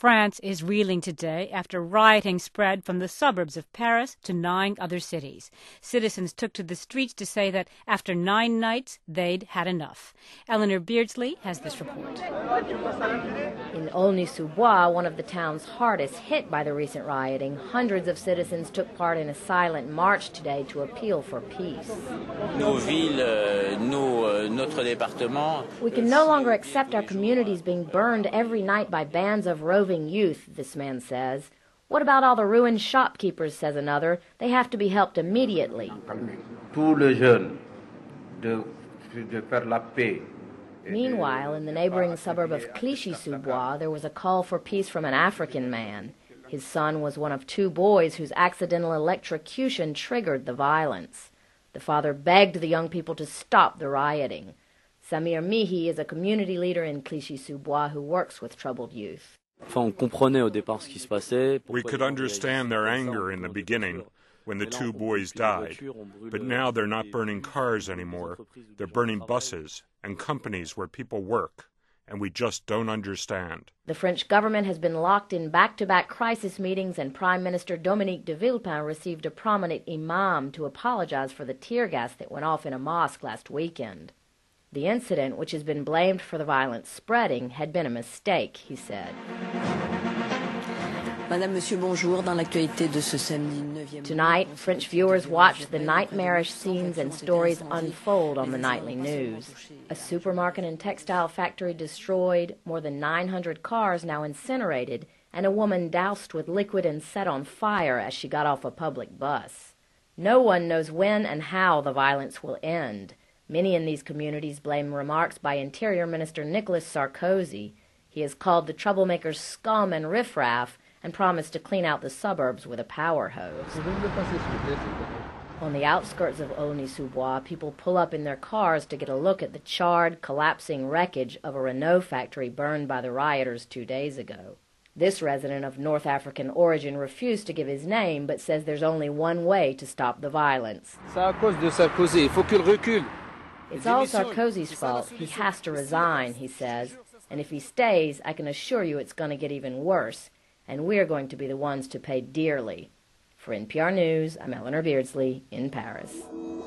France is reeling today after rioting spread from the suburbs of Paris to 9 other cities. Citizens took to the streets to say that after 9 nights, they'd had enough. Eleanor Beardsley has this report. In Aulnay-sous-Bois, one of the town's hardest hit by the recent rioting, hundreds of citizens took part in a silent march today to appeal for peace. We can no longer accept our communities being burned every night by bands of roving youth, this man says. What about all the ruined shopkeepers, says another. They have to be helped immediately. Meanwhile, in the neighboring suburb of Clichy-sous-Bois, there was a call for peace from an African man. His son was one of 2 boys whose accidental electrocution triggered the violence. The father begged the young people to stop the rioting. Samir Mihi is a community leader in Clichy-sous-Bois who works with troubled youth. We could understand their anger in the beginning when the 2 boys died, but now they're not burning cars anymore. They're burning buses and companies where people work, and we just don't understand. The French government has been locked in back-to-back crisis meetings, and Prime Minister Dominique de Villepin received a prominent imam to apologize for the tear gas that went off in a mosque last weekend. The incident, which has been blamed for the violence spreading, had been a mistake, he said. Madame, Monsieur, bonjour. Dans l'actualité de ce samedi 9e... Tonight, French viewers watched the nightmarish scenes and stories unfold on the nightly news. A supermarket and textile factory destroyed, more than 900 cars now incinerated, and a woman doused with liquid and set on fire as she got off a public bus. No one knows when and how the violence will end. Many in these communities blame remarks by Interior Minister Nicolas Sarkozy. He has called the troublemakers scum and riffraff and promised to clean out the suburbs with a power hose. On the outskirts of Aulnay-sous-Bois, people pull up in their cars to get a look at the charred, collapsing wreckage of a Renault factory burned by the rioters 2 days ago. This resident of North African origin refused to give his name, but says there's only one way to stop the violence. C'est à cause de Sarkozy. Il faut qu'il recule. It's all Sarkozy's fault. He has to resign, he says. And if he stays, I can assure you it's going to get even worse. And we're going to be the ones to pay dearly. For NPR News, I'm Eleanor Beardsley in Paris.